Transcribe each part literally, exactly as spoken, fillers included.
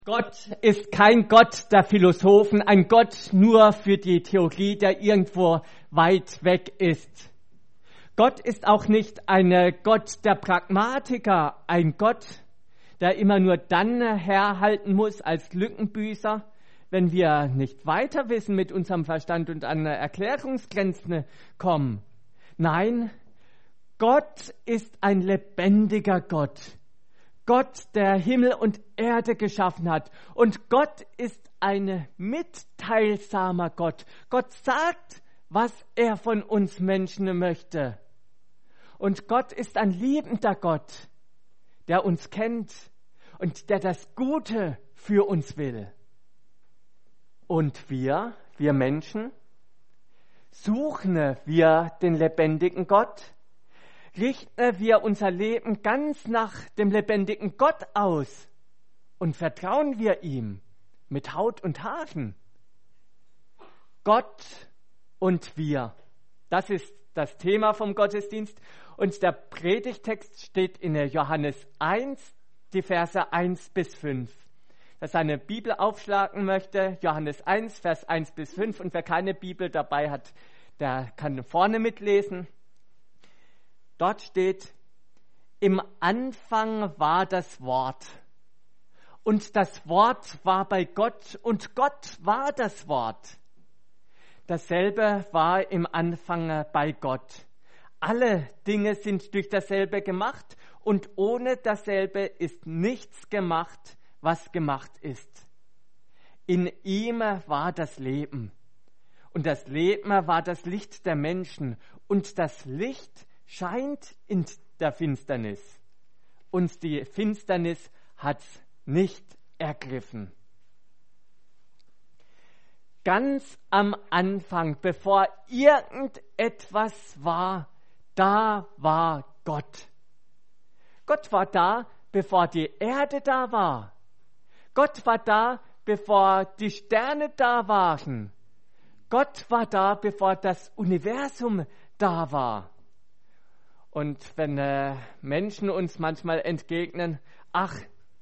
Gott ist kein Gott der Philosophen, ein Gott nur für die Theorie, der irgendwo weit weg ist. Gott ist auch nicht ein Gott der Pragmatiker, ein Gott, der immer nur dann herhalten muss als Lückenbüßer, wenn wir nicht weiter wissen mit unserem Verstand und an Erklärungsgrenzen kommen. Nein, Gott ist ein lebendiger Gott. Gott, der Himmel und Erde geschaffen hat. Und Gott ist ein mitteilsamer Gott. Gott sagt, was er von uns Menschen möchte. Und Gott ist ein liebender Gott, der uns kennt und der das Gute für uns will. Und wir, wir Menschen, suchen wir den lebendigen Gott? Richten wir unser Leben ganz nach dem lebendigen Gott aus und vertrauen wir ihm mit Haut und Haaren? Gott und wir, das ist das Thema vom Gottesdienst. Und der Predigtext steht in Johannes eins, die Verse eins bis fünf. Wer seine Bibel aufschlagen möchte, Johannes eins, Vers eins bis fünf. Und wer keine Bibel dabei hat, der kann vorne mitlesen. Dort steht, im Anfang war das Wort. Und das Wort war bei Gott und Gott war das Wort. Dasselbe war im Anfang bei Gott. Alle Dinge sind durch dasselbe gemacht und ohne dasselbe ist nichts gemacht, was gemacht ist. In ihm war das Leben und das Leben war das Licht der Menschen und das Licht scheint in der Finsternis und die Finsternis hat's nicht ergriffen. Ganz am Anfang, bevor irgendetwas war, da war Gott. Gott war da, bevor die Erde da war. Gott war da, bevor die Sterne da waren. Gott war da, bevor das Universum da war. Und wenn äh, Menschen uns manchmal entgegnen, ach,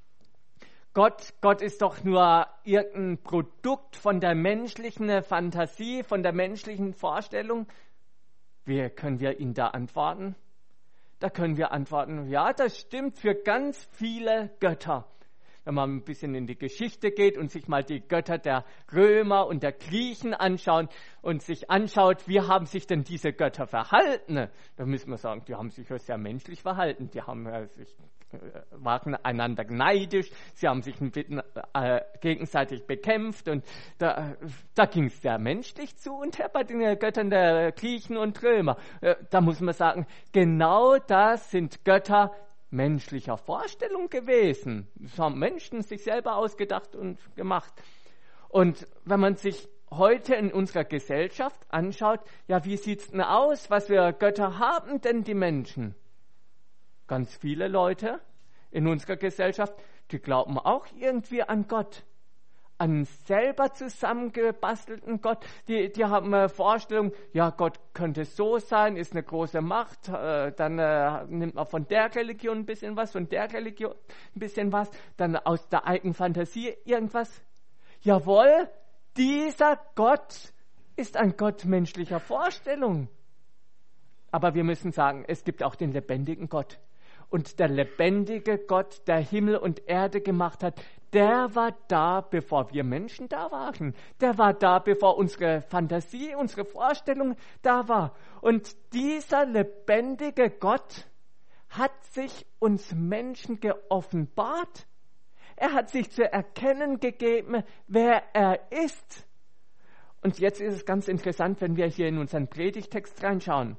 Gott, Gott ist doch nur irgendein Produkt von der menschlichen Fantasie, von der menschlichen Vorstellung, wie können wir ihnen da antworten? Da können wir antworten, ja, das stimmt für ganz viele Götter. Wenn man ein bisschen in die Geschichte geht und sich mal die Götter der Römer und der Griechen anschaut und sich anschaut, wie haben sich denn diese Götter verhalten, dann müssen wir sagen, die haben sich sehr menschlich verhalten, die haben sich, waren einander neidisch, sie haben sich äh, gegenseitig bekämpft und da, da ging es sehr menschlich zu und her bei den Göttern der Griechen und Römer. Äh, da muss man sagen, genau das sind Götter menschlicher Vorstellung gewesen. Das haben Menschen sich selber ausgedacht und gemacht. Und wenn man sich heute in unserer Gesellschaft anschaut, ja, wie sieht's denn aus? Was für Götter haben denn die Menschen? Ganz viele Leute in unserer Gesellschaft, die glauben auch irgendwie an Gott. Einen selber zusammengebastelten Gott. Die, die haben eine Vorstellung, ja, Gott könnte so sein, ist eine große Macht, äh, dann äh, nimmt man von der Religion ein bisschen was, von der Religion ein bisschen was, dann aus der eigenen Fantasie irgendwas. Jawohl, dieser Gott ist ein Gott menschlicher Vorstellung. Aber wir müssen sagen, es gibt auch den lebendigen Gott. Und der lebendige Gott, der Himmel und Erde gemacht hat, der war da, bevor wir Menschen da waren. Der war da, bevor unsere Fantasie, unsere Vorstellung da war. Und dieser lebendige Gott hat sich uns Menschen geoffenbart. Er hat sich zu erkennen gegeben, wer er ist. Und jetzt ist es ganz interessant, wenn wir hier in unseren Predigtext reinschauen.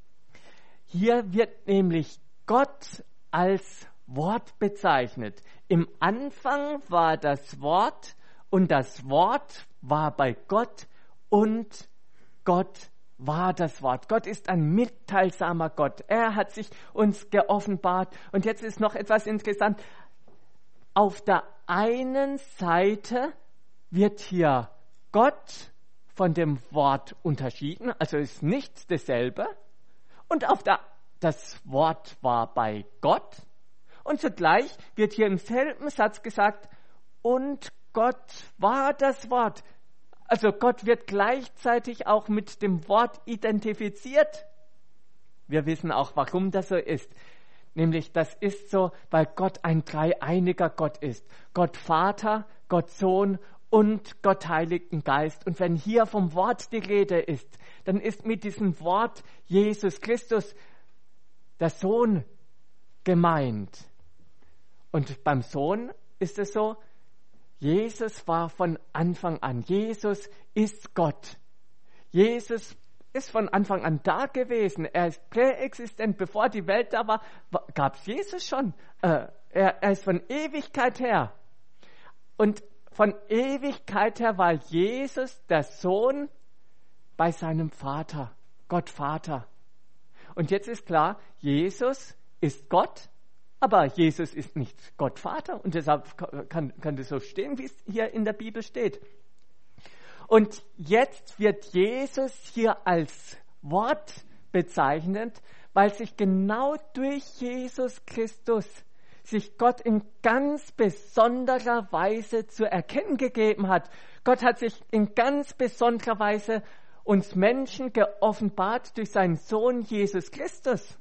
Hier wird nämlich Gott als Wort bezeichnet. Im Anfang war das Wort und das Wort war bei Gott und Gott war das Wort. Gott ist ein mitteilsamer Gott. Er hat sich uns geoffenbart. Und jetzt ist noch etwas interessant. Auf der einen Seite wird hier Gott von dem Wort unterschieden, also ist nicht dasselbe. Und auf der Das Wort war bei Gott. Und zugleich wird hier im selben Satz gesagt, und Gott war das Wort. Also Gott wird gleichzeitig auch mit dem Wort identifiziert. Wir wissen auch, warum das so ist. Nämlich, das ist so, weil Gott ein dreieiniger Gott ist. Gott Vater, Gott Sohn und Gott Heiligen Geist. Und wenn hier vom Wort die Rede ist, dann ist mit diesem Wort Jesus Christus, der Sohn, gemeint. Und beim Sohn ist es so, Jesus war von Anfang an. Jesus ist Gott. Jesus ist von Anfang an da gewesen. Er ist präexistent. Bevor die Welt da war, gab es Jesus schon. Äh, er, er ist von Ewigkeit her. Und von Ewigkeit her war Jesus der Sohn bei seinem Vater, Gott Vater. Und jetzt ist klar, Jesus ist Gott, aber Jesus ist nicht Gott Vater. Und deshalb kann, kann das so stehen, wie es hier in der Bibel steht. Und jetzt wird Jesus hier als Wort bezeichnet, weil sich genau durch Jesus Christus sich Gott in ganz besonderer Weise zu erkennen gegeben hat. Gott hat sich in ganz besonderer Weise uns Menschen geoffenbart durch seinen Sohn Jesus Christus.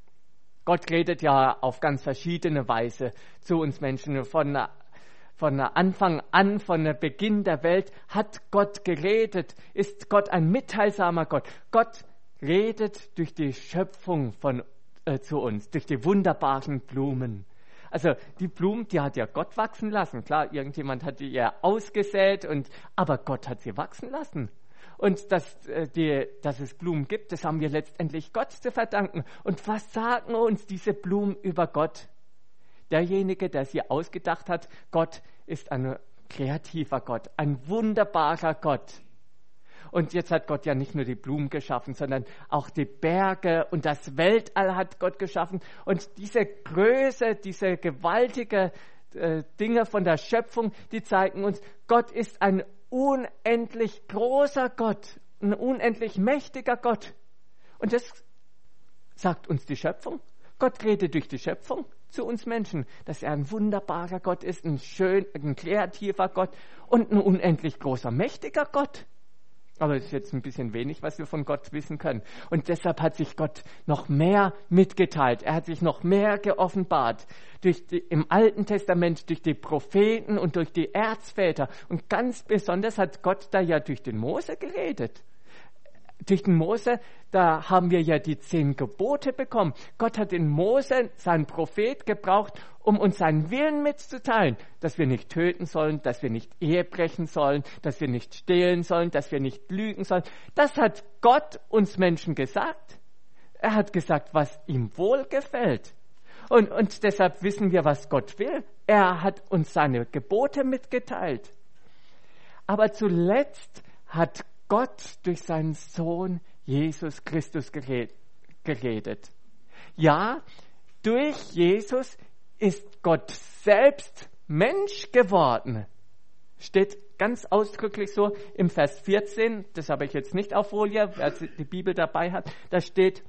Gott redet ja auf ganz verschiedene Weise zu uns Menschen. Von, von Anfang an, von Beginn der Welt hat Gott geredet. Ist Gott ein mitteilsamer Gott? Gott redet durch die Schöpfung von, äh, zu uns, durch die wunderbaren Blumen. Also die Blumen, die hat ja Gott wachsen lassen. Klar, irgendjemand hat die ja ausgesät, und, aber Gott hat sie wachsen lassen. Und dass, äh, die, dass es Blumen gibt, das haben wir letztendlich Gott zu verdanken. Und was sagen uns diese Blumen über Gott? Derjenige, der sie ausgedacht hat, Gott ist ein kreativer Gott, ein wunderbarer Gott. Und jetzt hat Gott ja nicht nur die Blumen geschaffen, sondern auch die Berge und das Weltall hat Gott geschaffen. Und diese Größe, diese gewaltige äh, Dinge von der Schöpfung, die zeigen uns, Gott ist ein unendlich großer Gott, ein unendlich mächtiger Gott. Und das sagt uns die Schöpfung. Gott redet durch die Schöpfung zu uns Menschen, dass er ein wunderbarer Gott ist, ein schön, ein kreativer Gott und ein unendlich großer, mächtiger Gott. Aber es ist jetzt ein bisschen wenig, was wir von Gott wissen können. Und deshalb hat sich Gott noch mehr mitgeteilt. Er hat sich noch mehr geoffenbart. Durch die, im Alten Testament, durch die Propheten und durch die Erzväter. Und ganz besonders hat Gott da ja durch den Mose geredet. Durch den Mose, da haben wir ja die zehn Gebote bekommen. Gott hat den Mose, seinen Prophet, gebraucht, um uns seinen Willen mitzuteilen, dass wir nicht töten sollen, dass wir nicht Ehe brechen sollen, dass wir nicht stehlen sollen, dass wir nicht lügen sollen. Das hat Gott uns Menschen gesagt. Er hat gesagt, was ihm wohlgefällt. Und, und deshalb wissen wir, was Gott will. Er hat uns seine Gebote mitgeteilt. Aber zuletzt hat Gott durch seinen Sohn Jesus Christus geredet. Ja, durch Jesus ist Gott selbst Mensch geworden. Steht ganz ausdrücklich so im Vers vierzehn, das habe ich jetzt nicht auf Folie, wer die Bibel dabei hat, da steht,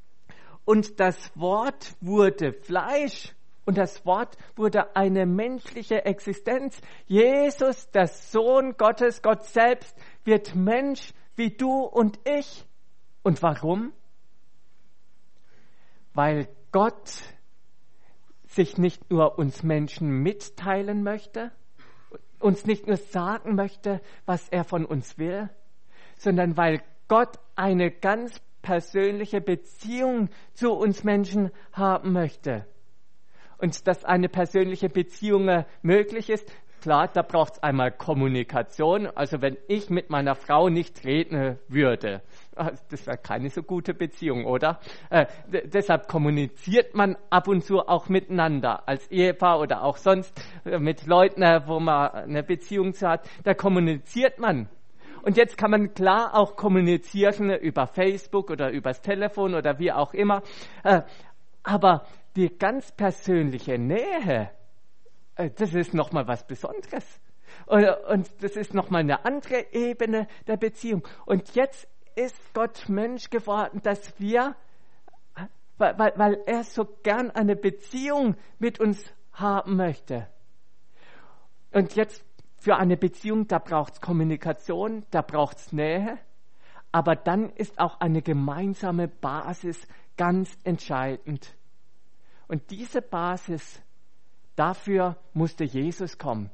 und das Wort wurde Fleisch und das Wort wurde eine menschliche Existenz. Jesus, der Sohn Gottes, Gott selbst, wird Mensch wie du und ich. Und warum? Weil Gott sich nicht nur uns Menschen mitteilen möchte, uns nicht nur sagen möchte, was er von uns will, sondern weil Gott eine ganz persönliche Beziehung zu uns Menschen haben möchte. Und dass eine persönliche Beziehung möglich ist, klar, da braucht es einmal Kommunikation. Also wenn ich mit meiner Frau nicht reden würde, das wäre keine so gute Beziehung, oder? Äh, d- deshalb kommuniziert man ab und zu auch miteinander, als Ehepaar oder auch sonst äh, mit Leuten, äh, wo man eine Beziehung zu hat. Da kommuniziert man. Und jetzt kann man klar auch kommunizieren über Facebook oder übers Telefon oder wie auch immer. Äh, aber die ganz persönliche Nähe, das ist nochmal was Besonderes. Und das ist nochmal eine andere Ebene der Beziehung. Und jetzt ist Gott Mensch geworden, dass wir, weil, weil er so gern eine Beziehung mit uns haben möchte. Und jetzt für eine Beziehung, da braucht es Kommunikation, da braucht es Nähe, aber dann ist auch eine gemeinsame Basis ganz entscheidend. Und diese Basis, dafür musste Jesus kommen.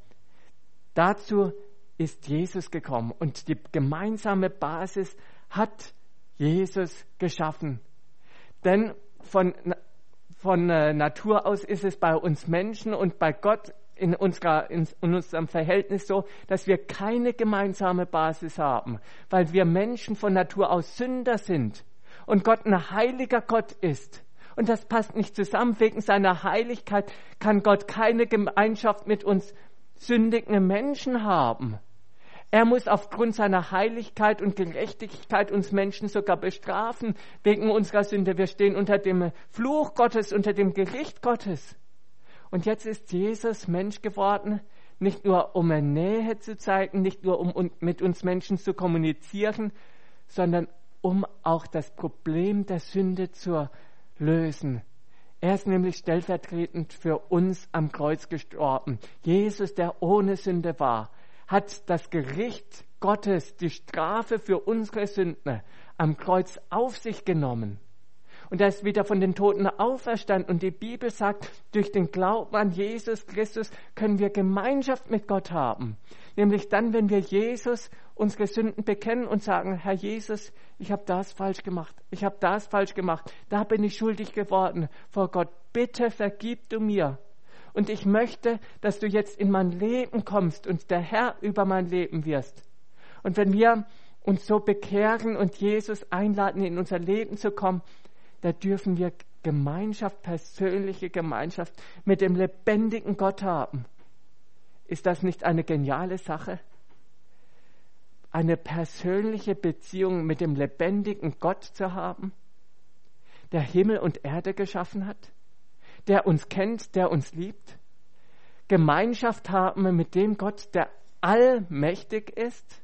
Dazu ist Jesus gekommen und die gemeinsame Basis hat Jesus geschaffen. Denn von, von Natur aus ist es bei uns Menschen und bei Gott in, unserer, in unserem Verhältnis so, dass wir keine gemeinsame Basis haben, weil wir Menschen von Natur aus Sünder sind und Gott ein heiliger Gott ist. Und das passt nicht zusammen. Wegen seiner Heiligkeit kann Gott keine Gemeinschaft mit uns sündigen Menschen haben. Er muss aufgrund seiner Heiligkeit und Gerechtigkeit uns Menschen sogar bestrafen wegen unserer Sünde. Wir stehen unter dem Fluch Gottes, unter dem Gericht Gottes. Und jetzt ist Jesus Mensch geworden, nicht nur um eine Nähe zu zeigen, nicht nur um mit uns Menschen zu kommunizieren, sondern um auch das Problem der Sünde zu lösen. Er ist nämlich stellvertretend für uns am Kreuz gestorben. Jesus, der ohne Sünde war, hat das Gericht Gottes, die Strafe für unsere Sünden am Kreuz auf sich genommen. Und er ist wieder von den Toten auferstanden. Und die Bibel sagt, durch den Glauben an Jesus Christus können wir Gemeinschaft mit Gott haben. Nämlich dann, wenn wir Jesus unsere Sünden bekennen und sagen, Herr Jesus, ich habe das falsch gemacht, ich habe das falsch gemacht, da bin ich schuldig geworden vor Gott. Bitte vergib du mir. Und ich möchte, dass du jetzt in mein Leben kommst und der Herr über mein Leben wirst. Und wenn wir uns so bekehren und Jesus einladen, in unser Leben zu kommen, da dürfen wir Gemeinschaft, persönliche Gemeinschaft mit dem lebendigen Gott haben. Ist das nicht eine geniale Sache? Eine persönliche Beziehung mit dem lebendigen Gott zu haben, der Himmel und Erde geschaffen hat, der uns kennt, der uns liebt. Gemeinschaft haben mit dem Gott, der allmächtig ist.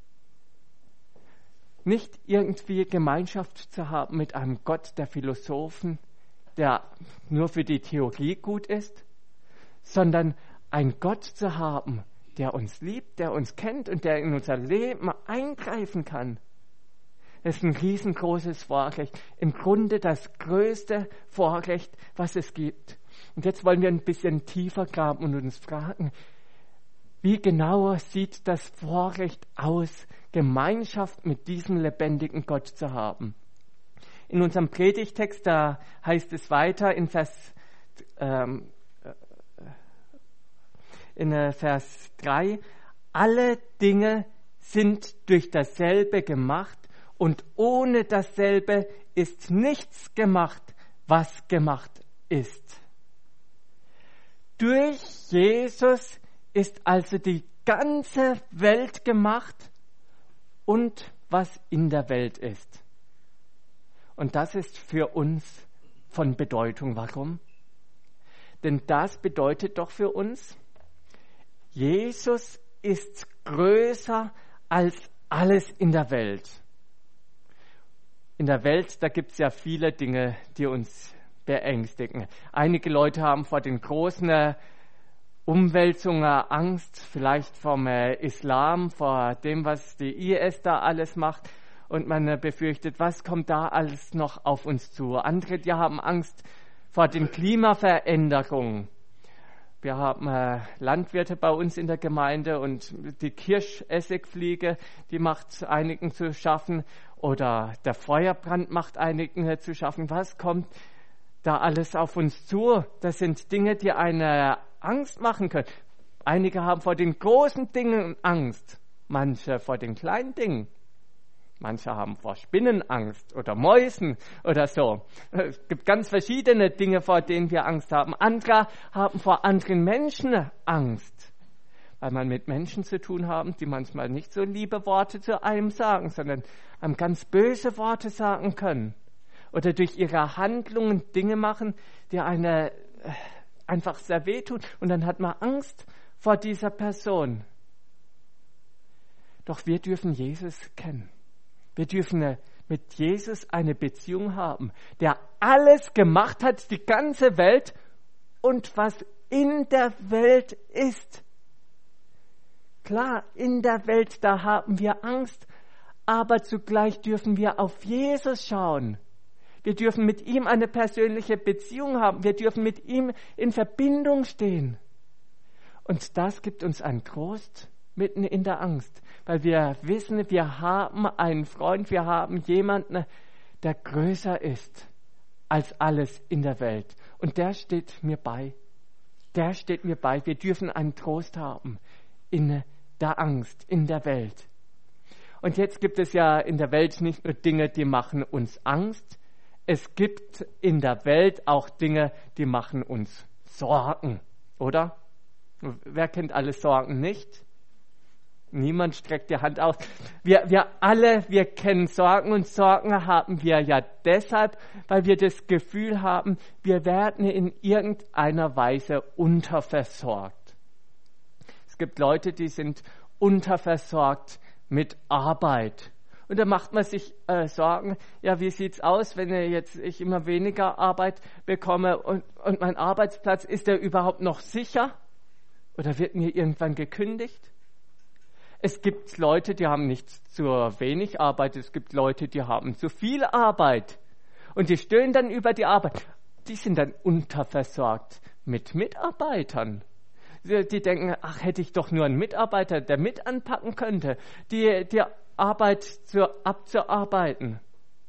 Nicht irgendwie Gemeinschaft zu haben mit einem Gott der Philosophen, der nur für die Theorie gut ist, sondern ein Gott zu haben, der uns liebt, der uns kennt und der in unser Leben eingreifen kann. Das ist ein riesengroßes Vorrecht, im Grunde das größte Vorrecht, was es gibt. Und jetzt wollen wir ein bisschen tiefer graben und uns fragen, wie genau sieht das Vorrecht aus, Gemeinschaft mit diesem lebendigen Gott zu haben? In unserem Predigtext, da heißt es weiter in Vers, ähm, in Vers drei, alle Dinge sind durch dasselbe gemacht und ohne dasselbe ist nichts gemacht, was gemacht ist. Durch Jesus ist also die ganze Welt gemacht und was in der Welt ist. Und das ist für uns von Bedeutung. Warum? Denn das bedeutet doch für uns, Jesus ist größer als alles in der Welt. In der Welt, da gibt es ja viele Dinge, die uns beängstigen. Einige Leute haben vor den großen Umwälzungen Angst, vielleicht vom Islam, vor dem, was die I S da alles macht. Und man befürchtet, was kommt da alles noch auf uns zu. Andere, die haben Angst vor den Klimaveränderungen. Wir haben äh, Landwirte bei uns in der Gemeinde und die Kirschessigfliege, die macht einigen zu schaffen. Oder der Feuerbrand macht einigen äh, zu schaffen. Was kommt da alles auf uns zu? Das sind Dinge, die eine Angst machen können. Einige haben vor den großen Dingen Angst, manche vor den kleinen Dingen. Manche haben vor Spinnen Angst oder Mäusen oder so. Es gibt ganz verschiedene Dinge, vor denen wir Angst haben. Andere haben vor anderen Menschen Angst, weil man mit Menschen zu tun haben, die manchmal nicht so liebe Worte zu einem sagen, sondern einem ganz böse Worte sagen können. Oder durch ihre Handlungen Dinge machen, die eine einfach sehr wehtun. Und dann hat man Angst vor dieser Person. Doch wir dürfen Jesus kennen. Wir dürfen mit Jesus eine Beziehung haben, der alles gemacht hat, die ganze Welt und was in der Welt ist. Klar, in der Welt, da haben wir Angst, aber zugleich dürfen wir auf Jesus schauen. Wir dürfen mit ihm eine persönliche Beziehung haben. Wir dürfen mit ihm in Verbindung stehen. Und das gibt uns einen Trost mitten in der Angst, weil wir wissen, wir haben einen Freund, wir haben jemanden, der größer ist als alles in der Welt. Und der steht mir bei. Der steht mir bei. Wir dürfen einen Trost haben in der Angst, in der Welt. Und jetzt gibt es ja in der Welt nicht nur Dinge, die machen uns Angst. Es gibt in der Welt auch Dinge, die machen uns Sorgen, oder? Wer kennt alle Sorgen nicht? Niemand streckt die Hand aus. Wir, wir alle, wir kennen Sorgen und Sorgen haben wir ja deshalb, weil wir das Gefühl haben, wir werden in irgendeiner Weise unterversorgt. Es gibt Leute, die sind unterversorgt mit Arbeit. Und da macht man sich äh, Sorgen, ja, wie sieht's aus, wenn jetzt ich immer weniger Arbeit bekomme und, und mein Arbeitsplatz, ist der überhaupt noch sicher? Oder wird mir irgendwann gekündigt? Es gibt Leute, die haben nicht zu wenig Arbeit, es gibt Leute, die haben zu viel Arbeit. Und die stöhnen dann über die Arbeit. Die sind dann unterversorgt mit Mitarbeitern. Die denken, ach, hätte ich doch nur einen Mitarbeiter, der mit anpacken könnte, die, die Arbeit zu, abzuarbeiten.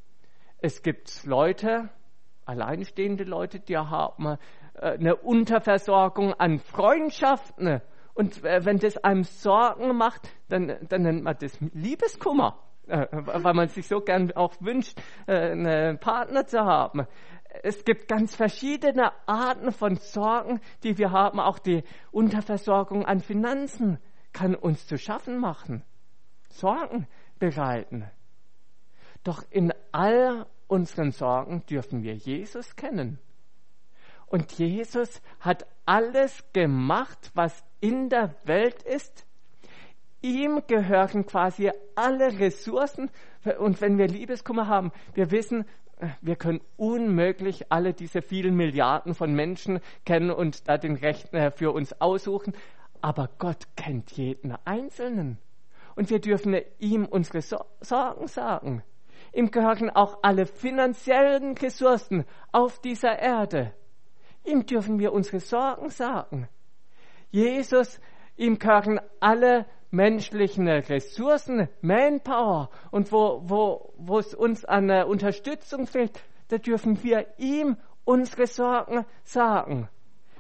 Es gibt Leute, alleinstehende Leute, die haben äh, eine Unterversorgung an Freundschaften. Und äh, wenn das einem Sorgen macht, dann, dann nennt man das Liebeskummer, äh, weil man sich so gern auch wünscht, äh, einen Partner zu haben. Es gibt ganz verschiedene Arten von Sorgen, die wir haben. Auch die Unterversorgung an Finanzen kann uns zu schaffen machen. Sorgen bereiten. Doch in all unseren Sorgen dürfen wir Jesus kennen. Und Jesus hat alles gemacht, was in der Welt ist. Ihm gehören quasi alle Ressourcen. Und wenn wir Liebeskummer haben, wir wissen, wir können unmöglich alle diese vielen Milliarden von Menschen kennen und da den Rechten für uns aussuchen. Aber Gott kennt jeden Einzelnen. Und wir dürfen ihm unsere Sorgen sagen. Ihm gehören auch alle finanziellen Ressourcen auf dieser Erde. Ihm dürfen wir unsere Sorgen sagen. Jesus, ihm gehören alle menschlichen Ressourcen, Manpower. Und wo, wo, wo es uns an Unterstützung fehlt, da dürfen wir ihm unsere Sorgen sagen.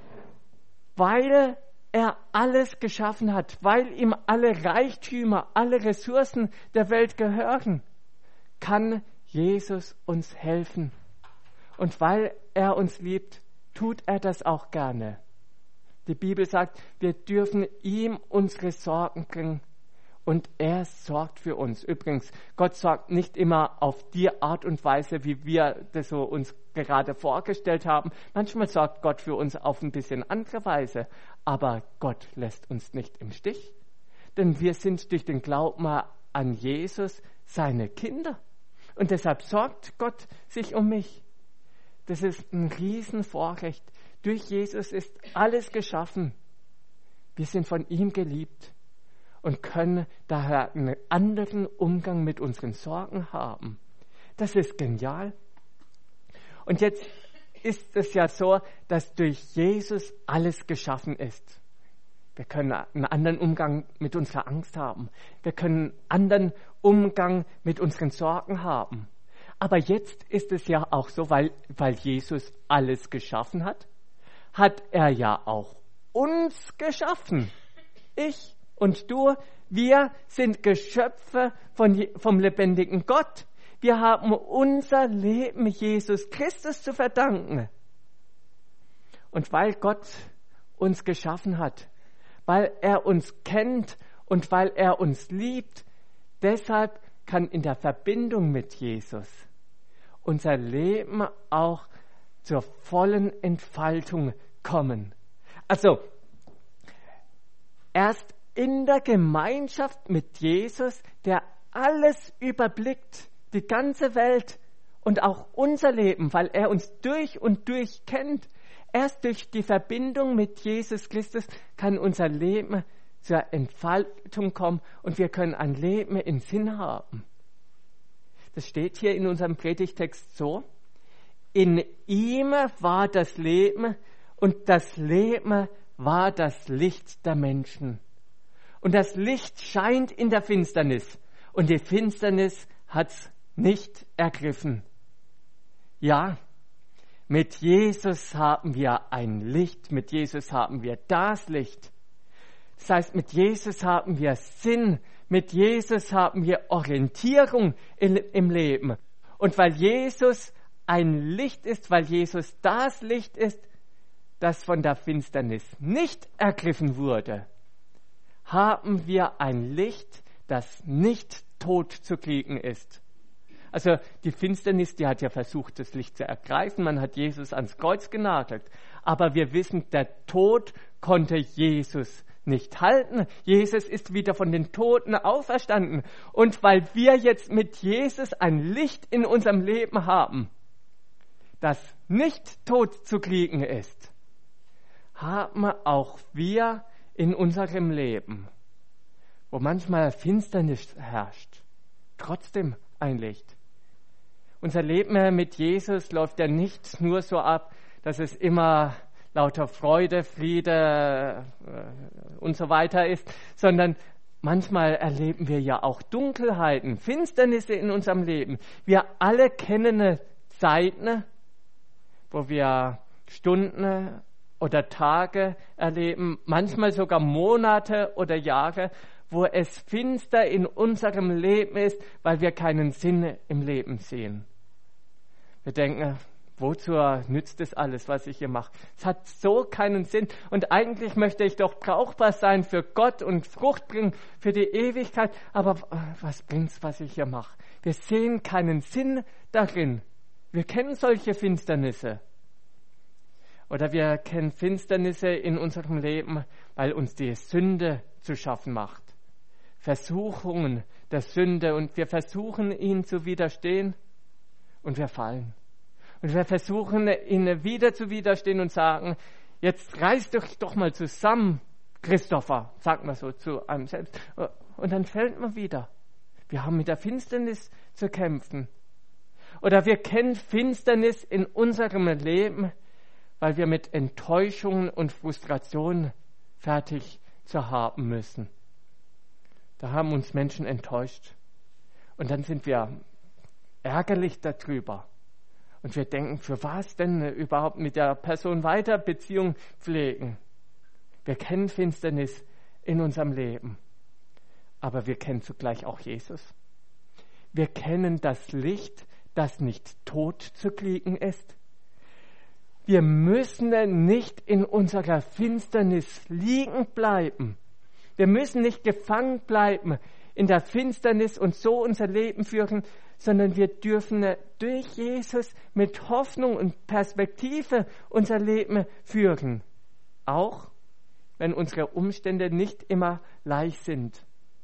Weil er alles geschaffen hat, weil ihm alle Reichtümer, alle Ressourcen der Welt gehören, kann Jesus uns helfen. Und weil er uns liebt, tut er das auch gerne. Die Bibel sagt, wir dürfen ihm unsere Sorgen bringen und er sorgt für uns. Übrigens, Gott sorgt nicht immer auf die Art und Weise, wie wir das so uns gerade vorgestellt haben. Manchmal sorgt Gott für uns auf ein bisschen andere Weise, aber Gott lässt uns nicht im Stich, denn wir sind durch den Glauben an Jesus seine Kinder und deshalb sorgt Gott sich um mich. Das ist ein Riesenvorrecht. Durch Jesus ist alles geschaffen. Wir sind von ihm geliebt und können daher einen anderen Umgang mit unseren Sorgen haben. Das ist genial. Und jetzt ist es ja so, dass durch Jesus alles geschaffen ist. Wir können einen anderen Umgang mit unserer Angst haben. Wir können einen anderen Umgang mit unseren Sorgen haben. Aber jetzt ist es ja auch so, weil, weil Jesus alles geschaffen hat, hat er ja auch uns geschaffen. Ich und du, wir sind Geschöpfe von, vom lebendigen Gott. Wir haben unser Leben Jesus Christus zu verdanken. Und weil Gott uns geschaffen hat, weil er uns kennt und weil er uns liebt, deshalb kann in der Verbindung mit Jesus unser Leben auch zur vollen Entfaltung kommen. Also, erst in der Gemeinschaft mit Jesus, der alles überblickt, die ganze Welt und auch unser Leben, weil er uns durch und durch kennt, erst durch die Verbindung mit Jesus Christus kann unser Leben zur Entfaltung kommen und wir können ein Leben in Sinn haben. Das steht hier in unserem Predigtext so: In ihm war das Leben und das Leben war das Licht der Menschen. Und das Licht scheint in der Finsternis und die Finsternis hat's nicht ergriffen. Ja, mit Jesus haben wir ein Licht, mit Jesus haben wir das Licht. Das heißt, mit Jesus haben wir Sinn, mit Jesus haben wir Orientierung in, im Leben. Und weil Jesus ein Licht ist, weil Jesus das Licht ist, das von der Finsternis nicht ergriffen wurde, haben wir ein Licht, das nicht tot zu kriegen ist. Also die Finsternis, die hat ja versucht, das Licht zu ergreifen. Man hat Jesus ans Kreuz genagelt. Aber wir wissen, der Tod konnte Jesus nicht halten. Jesus ist wieder von den Toten auferstanden. Und weil wir jetzt mit Jesus ein Licht in unserem Leben haben, das nicht tot zu kriegen ist, haben auch wir in unserem Leben, wo manchmal Finsternis herrscht, trotzdem ein Licht. Unser Leben mit Jesus läuft ja nicht nur so ab, dass es immer lauter Freude, Friede äh, und so weiter ist, sondern manchmal erleben wir ja auch Dunkelheiten, Finsternisse in unserem Leben. Wir alle kennen Zeiten, wo wir Stunden oder Tage erleben, manchmal sogar Monate oder Jahre, wo es finster in unserem Leben ist, weil wir keinen Sinn im Leben sehen. Wir denken, wozu nützt das alles, was ich hier mache? Es hat so keinen Sinn und eigentlich möchte ich doch brauchbar sein für Gott und Frucht bringen für die Ewigkeit, aber was bringt's, was ich hier mache? Wir sehen keinen Sinn darin. Wir kennen solche Finsternisse. Oder wir kennen Finsternisse in unserem Leben, weil uns die Sünde zu schaffen macht. Versuchungen der Sünde und wir versuchen, ihnen zu widerstehen und wir fallen. Und wir versuchen, ihnen wieder zu widerstehen und sagen, jetzt reiß dich doch mal zusammen, Christopher, sagt man so zu einem selbst. Und dann fällt man wieder. Wir haben mit der Finsternis zu kämpfen. Oder wir kennen Finsternis in unserem Leben, weil wir mit Enttäuschungen und Frustrationen fertig zu haben müssen. Da haben uns Menschen enttäuscht. Und dann sind wir ärgerlich darüber. Und wir denken, für was denn überhaupt mit der Person weiter Beziehung pflegen? Wir kennen Finsternis in unserem Leben. Aber wir kennen zugleich auch Jesus. Wir kennen das Licht, das nicht tot zu kriegen ist. Wir müssen nicht in unserer Finsternis liegen bleiben. Wir müssen nicht gefangen bleiben in der Finsternis und so unser Leben führen, sondern wir dürfen durch Jesus mit Hoffnung und Perspektive unser Leben führen. Auch wenn unsere Umstände nicht immer leicht sind.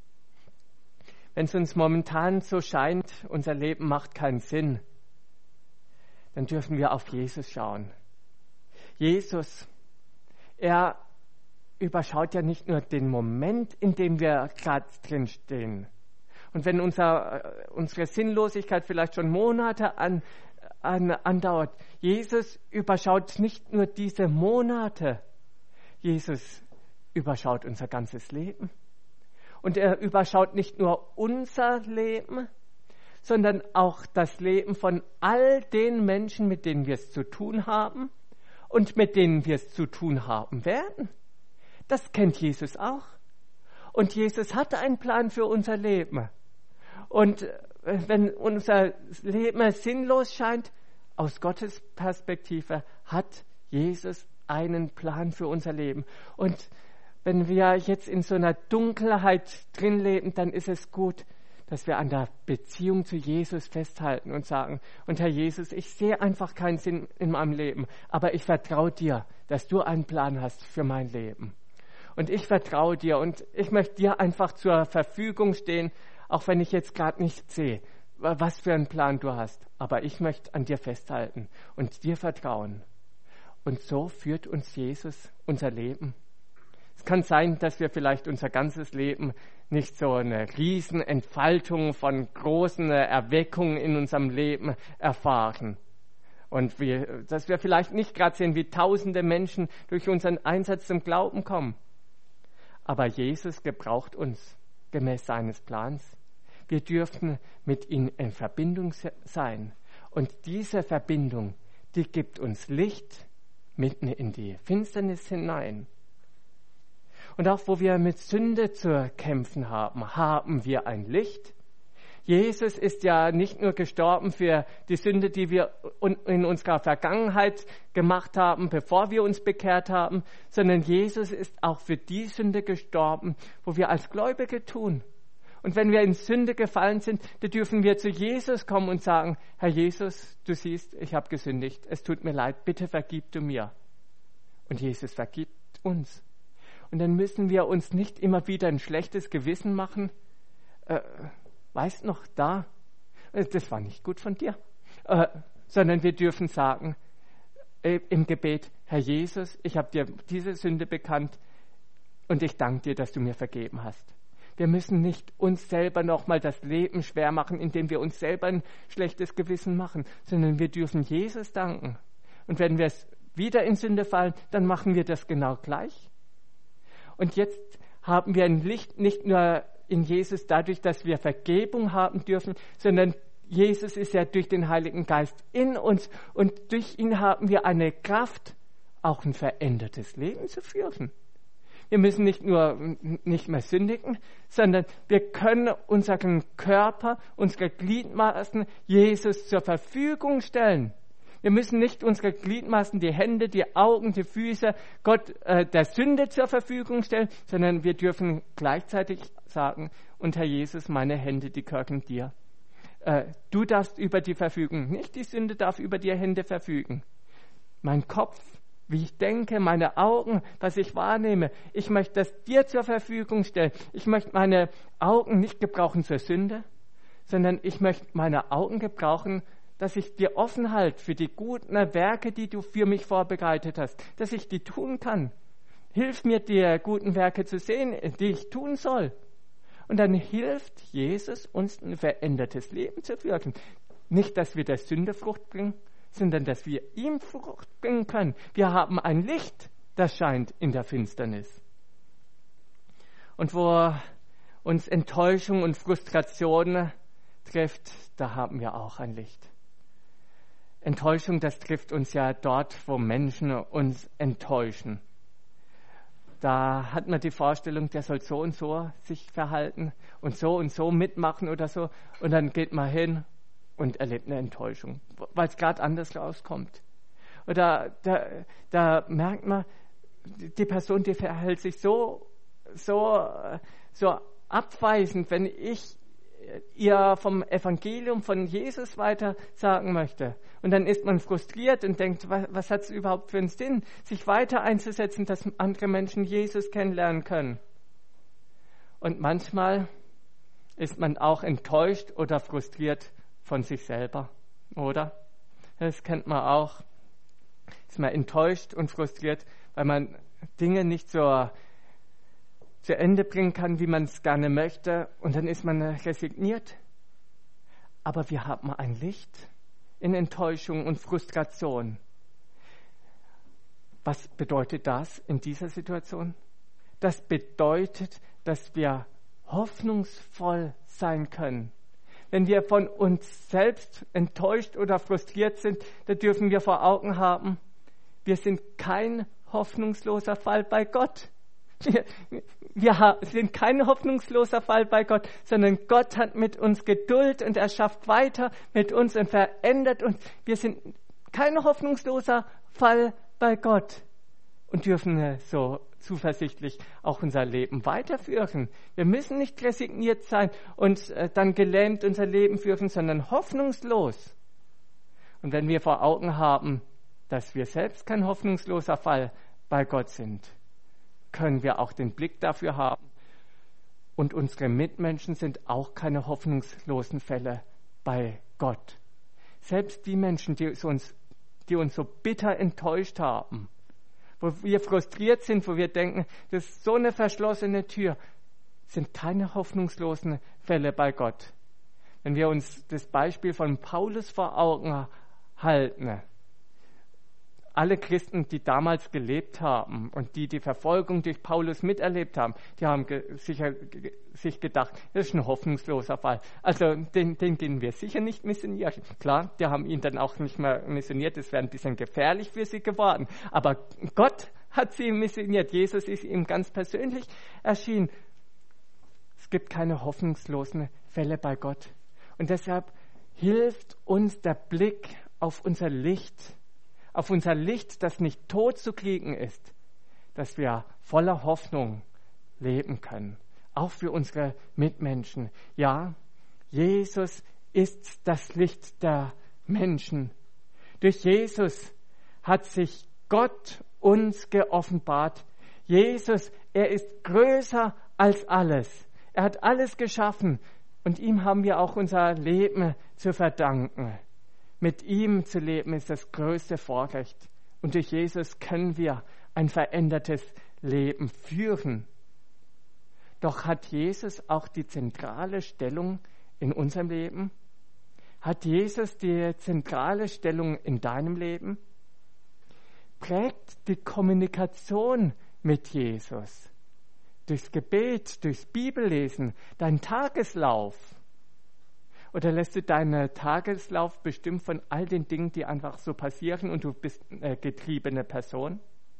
Wenn es uns momentan so scheint, unser Leben macht keinen Sinn, dann dürfen wir auf Jesus schauen. Jesus, er überschaut ja nicht nur den Moment, in dem wir gerade drin stehen. Und wenn unser, unsere Sinnlosigkeit vielleicht schon Monate an, an, andauert, Jesus überschaut nicht nur diese Monate, Jesus überschaut unser ganzes Leben. Und er überschaut nicht nur unser Leben, sondern auch das Leben von all den Menschen, mit denen wir es zu tun haben und mit denen wir es zu tun haben werden. Das kennt Jesus auch. Und Jesus hatte einen Plan für unser Leben. Und wenn unser Leben sinnlos scheint, aus Gottes Perspektive hat Jesus einen Plan für unser Leben. Und wenn wir jetzt in so einer Dunkelheit drin leben, dann ist es gut, dass wir an der Beziehung zu Jesus festhalten und sagen, und Herr Jesus, ich sehe einfach keinen Sinn in meinem Leben, aber ich vertraue dir, dass du einen Plan hast für mein Leben. Und ich vertraue dir und ich möchte dir einfach zur Verfügung stehen, auch wenn ich jetzt gerade nicht sehe, was für einen Plan du hast. Aber ich möchte an dir festhalten und dir vertrauen. Und so führt uns Jesus unser Leben. Es kann sein, dass wir vielleicht unser ganzes Leben nicht so eine Riesenentfaltung von großen Erweckungen in unserem Leben erfahren. Und wir, dass wir vielleicht nicht gerade sehen, wie tausende Menschen durch unseren Einsatz zum Glauben kommen. Aber Jesus gebraucht uns gemäß seines Plans. Wir dürfen mit ihm in Verbindung sein. Und diese Verbindung, die gibt uns Licht mitten in die Finsternis hinein. Und auch wo wir mit Sünde zu kämpfen haben, haben wir ein Licht. Jesus ist ja nicht nur gestorben für die Sünde, die wir in unserer Vergangenheit gemacht haben, bevor wir uns bekehrt haben, sondern Jesus ist auch für die Sünde gestorben, wo wir als Gläubige tun. Und wenn wir in Sünde gefallen sind, dann dürfen wir zu Jesus kommen und sagen, Herr Jesus, du siehst, ich habe gesündigt, es tut mir leid, bitte vergib du mir. Und Jesus vergibt uns. Und dann müssen wir uns nicht immer wieder ein schlechtes Gewissen machen. Äh, weißt noch, da, das war nicht gut von dir. Äh, sondern wir dürfen sagen äh, im Gebet, Herr Jesus, ich habe dir diese Sünde bekannt und ich danke dir, dass du mir vergeben hast. Wir müssen nicht uns selber nochmal das Leben schwer machen, indem wir uns selber ein schlechtes Gewissen machen, sondern wir dürfen Jesus danken. Und wenn wir es wieder in Sünde fallen, dann machen wir das genau gleich. Und jetzt haben wir ein Licht nicht nur in Jesus dadurch, dass wir Vergebung haben dürfen, sondern Jesus ist ja durch den Heiligen Geist in uns und durch ihn haben wir eine Kraft, auch ein verändertes Leben zu führen. Wir müssen nicht nur nicht mehr sündigen, sondern wir können unseren Körper, unsere Gliedmaßen Jesus zur Verfügung stellen. Wir müssen nicht unsere Gliedmaßen, die Hände, die Augen, die Füße Gott äh, der Sünde zur Verfügung stellen, sondern wir dürfen gleichzeitig sagen, und Herr Jesus, meine Hände, die gehören dir. Äh, du darfst über die verfügen, nicht die Sünde darf über die Hände verfügen. Mein Kopf, wie ich denke, meine Augen, was ich wahrnehme, ich möchte das dir zur Verfügung stellen. Ich möchte meine Augen nicht gebrauchen zur Sünde, sondern ich möchte meine Augen gebrauchen, dass ich dir offen halte für die guten Werke, die du für mich vorbereitet hast, dass ich die tun kann. Hilf mir, die guten Werke zu sehen, die ich tun soll. Und dann hilft Jesus, uns ein verändertes Leben zu führen. Nicht, dass wir der Sünde Frucht bringen, sondern dass wir ihm Frucht bringen können. Wir haben ein Licht, das scheint in der Finsternis. Und wo uns Enttäuschung und Frustration trifft, da haben wir auch ein Licht. Enttäuschung, das trifft uns ja dort, wo Menschen uns enttäuschen. Da hat man die Vorstellung, der soll so und so sich verhalten und so und so mitmachen oder so. Und dann geht man hin und erlebt eine Enttäuschung, weil es gerade anders rauskommt. Oder da, da merkt man, die Person, die verhält sich so, so, so abweisend, wenn ich ihr vom Evangelium von Jesus weiter sagen möchte. Und dann ist man frustriert und denkt, was, was hat es überhaupt für einen Sinn, sich weiter einzusetzen, dass andere Menschen Jesus kennenlernen können. Und manchmal ist man auch enttäuscht oder frustriert von sich selber, oder? Das kennt man auch. Ist man enttäuscht und frustriert, weil man Dinge nicht so zu Ende bringen kann, wie man es gerne möchte, und dann ist man resigniert. Aber wir haben ein Licht in Enttäuschung und Frustration. Was bedeutet das in dieser Situation? Das bedeutet, dass wir hoffnungsvoll sein können. Wenn wir von uns selbst enttäuscht oder frustriert sind, dann dürfen wir vor Augen haben, wir sind kein hoffnungsloser Fall bei Gott. Wir, wir sind kein hoffnungsloser Fall bei Gott, sondern Gott hat mit uns Geduld und er schafft weiter mit uns und verändert uns. Wir sind kein hoffnungsloser Fall bei Gott und dürfen so zuversichtlich auch unser Leben weiterführen. Wir müssen nicht resigniert sein und dann gelähmt unser Leben führen, sondern hoffnungslos. Und wenn wir vor Augen haben, dass wir selbst kein hoffnungsloser Fall bei Gott sind, können wir auch den Blick dafür haben. Und unsere Mitmenschen sind auch keine hoffnungslosen Fälle bei Gott. Selbst die Menschen, die uns, die uns so bitter enttäuscht haben, wo wir frustriert sind, wo wir denken, das ist so eine verschlossene Tür, sind keine hoffnungslosen Fälle bei Gott. Wenn wir uns das Beispiel von Paulus vor Augen halten, alle Christen, die damals gelebt haben und die die Verfolgung durch Paulus miterlebt haben, die haben ge- sicher ge- sich gedacht, das ist ein hoffnungsloser Fall. Also den, den gehen wir sicher nicht missionieren. Klar, die haben ihn dann auch nicht mehr missioniert, das wäre ein bisschen gefährlich für sie geworden. Aber Gott hat sie missioniert. Jesus ist ihm ganz persönlich erschienen. Es gibt keine hoffnungslosen Fälle bei Gott. Und deshalb hilft uns der Blick auf unser Licht, auf unser Licht, das nicht tot zu kriegen ist, dass wir voller Hoffnung leben können, auch für unsere Mitmenschen. Ja, Jesus ist das Licht der Menschen. Durch Jesus hat sich Gott uns geoffenbart. Jesus, er ist größer als alles. Er hat alles geschaffen und ihm haben wir auch unser Leben zu verdanken. Mit ihm zu leben ist das größte Vorrecht. Und durch Jesus können wir ein verändertes Leben führen. Doch hat Jesus auch die zentrale Stellung in unserem Leben? Hat Jesus die zentrale Stellung in deinem Leben? Prägt die Kommunikation mit Jesus durchs Gebet, durchs Bibellesen, dein Tageslauf? Oder lässt du deinen Tageslauf bestimmt von all den Dingen, die einfach so passieren und du bist eine getriebene Person?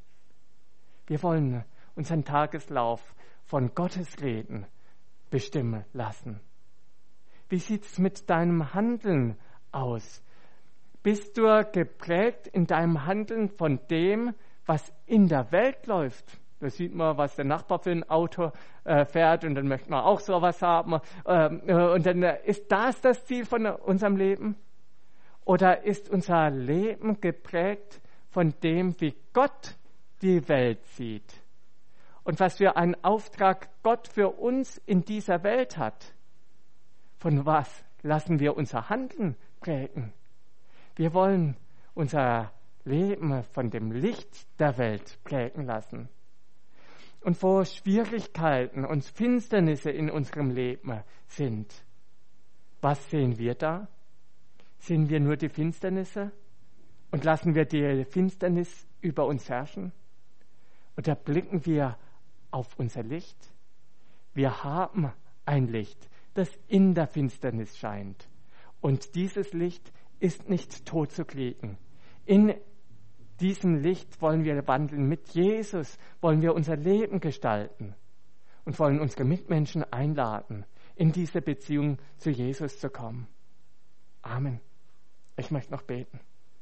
Wir wollen unseren Tageslauf von Gottes Reden bestimmen lassen. Wie sieht es mit deinem Handeln aus? Bist du geprägt in deinem Handeln von dem, was in der Welt läuft? Da sieht man, was der Nachbar für ein Auto äh, fährt und dann möchte man auch sowas haben. Ähm, äh, und dann äh, ist das das Ziel von unserem Leben? Oder ist unser Leben geprägt von dem, wie Gott die Welt sieht? Und was für einen Auftrag Gott für uns in dieser Welt hat? Von was lassen wir unser Handeln prägen? Wir wollen unser Leben von dem Licht der Welt prägen lassen. Und wo Schwierigkeiten und Finsternisse in unserem Leben sind, was sehen wir da? Sehen wir nur die Finsternisse und lassen wir die Finsternis über uns herrschen? Oder blicken wir auf unser Licht? Wir haben ein Licht, das in der Finsternis scheint. Und dieses Licht ist nicht tot zu kriegen. In diesem Licht wollen wir wandeln. Mit Jesus wollen wir unser Leben gestalten und wollen unsere Mitmenschen einladen, in diese Beziehung zu Jesus zu kommen. Amen. Ich möchte noch beten.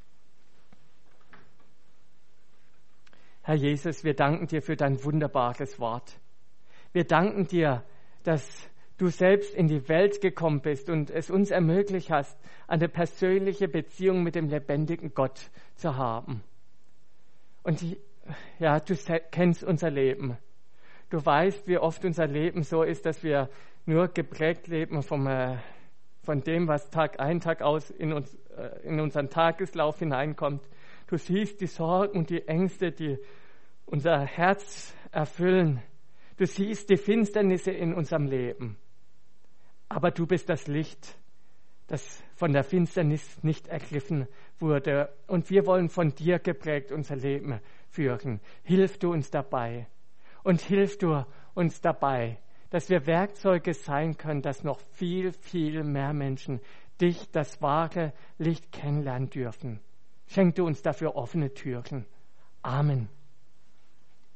Herr Jesus, wir danken dir für dein wunderbares Wort. Wir danken dir, dass du selbst in die Welt gekommen bist und es uns ermöglicht hast, eine persönliche Beziehung mit dem lebendigen Gott zu haben. Und ja, du kennst unser Leben. Du weißt, wie oft unser Leben so ist, dass wir nur geprägt leben vom, äh, von dem, was Tag ein, Tag aus in, uns, äh, in unseren Tageslauf hineinkommt. Du siehst die Sorgen und die Ängste, die unser Herz erfüllen. Du siehst die Finsternisse in unserem Leben. Aber du bist das Licht, das von der Finsternis nicht ergriffen wurde. Und wir wollen von dir geprägt unser Leben führen. Hilf du uns dabei. Und hilf du uns dabei, dass wir Werkzeuge sein können, dass noch viel, viel mehr Menschen dich, das wahre Licht, kennenlernen dürfen. Schenk du uns dafür offene Türen. Amen.